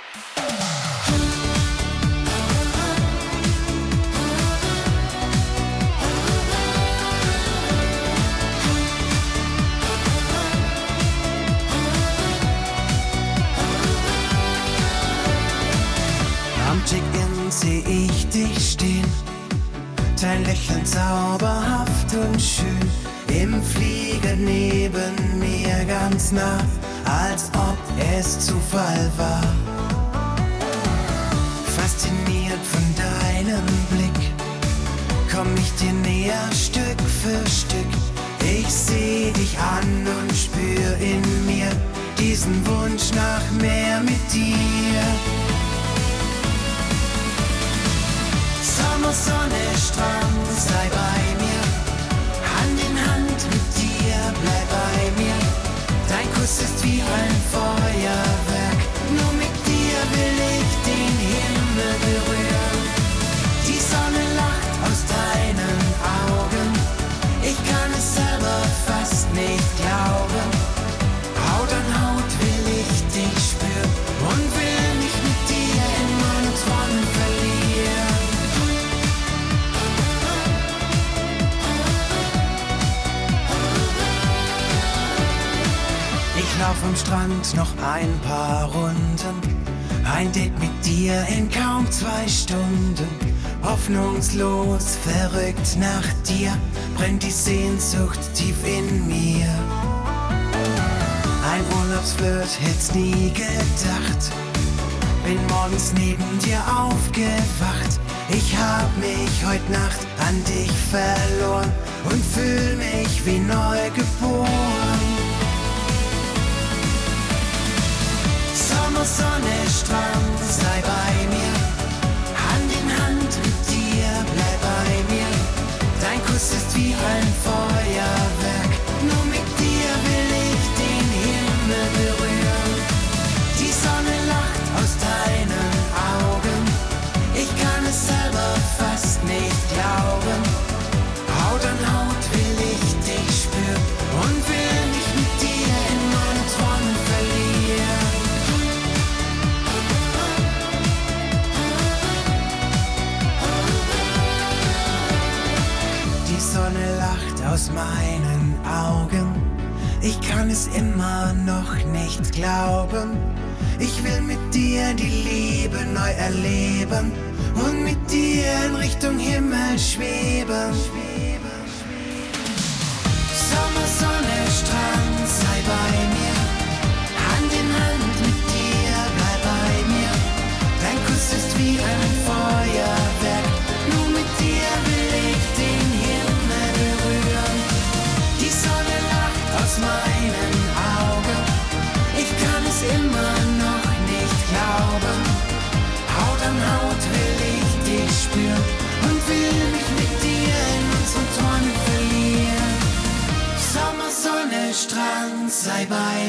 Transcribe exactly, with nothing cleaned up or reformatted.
Am Check-in seh ich dich stehen, dein Lächeln zauberhaft und schön. Im Flieger neben mir ganz nah, als ob es Zufall war. Fasziniert von deinem Blick, komm ich dir näher Stück für Stück. Ich seh dich an und spür in mir diesen Wunsch nach mehr mit dir. Sommer, Sonne, Strand, sei bei mir. Hand in Hand mit dir, bleib bei mir. Dein Kuss ist wie ein Feuerwerk. Nur mit dir will ich den Himmel berühren. Die Sonne lacht aus deinen Augen. Ich kann es selber fast nicht glauben. Haut an Haut will ich dich spüren und will mich mit dir in meinen Träumen verlieren. Ich lauf am Strand noch ein paar Runden. Ein Date mit dir in kaum zwei Stunden. Hoffnungslos, verrückt nach dir, brennt die Sehnsucht tief in mir. Ein Urlaubsflirt hätt's nie gedacht. Bin morgens neben dir aufgewacht. Ich hab mich heut Nacht an dich verloren und fühl mich wie neu geboren. Sommer, Sonne, Strand, sei bei mir. Hand in Hand mit dir, bleib bei mir. Dein Kuss ist wie ein Feuerwerk. Nur mit dir will ich den Himmel berühren. Die Sonne lacht aus deinen Augen. Ich kann es selber fast nicht glauben. Haut an Haut will ich dich spüren und will mich mit dir in meinen Träumen verlieren. Die Sonne lacht aus meinen Augen. Ich kann es immer noch nicht glauben. Ich will mit dir die Liebe neu erleben und mit dir in Richtung Himmel schweben. Sommer, Sonne, Strand, sei bei mir. Hand in Hand mit dir, bleib bei mir. Dein Kuss ist wie ein Feuerwerk. Nur mit dir will ich den Himmel berühren. Die Sonne lacht aus meinen Augen. Ich kann es immer noch nicht glauben. Haut an Haut will ich dich spüren und will mich mit dir in unseren Träumen verlieren. Sommer, Sonne, Strand, sei bei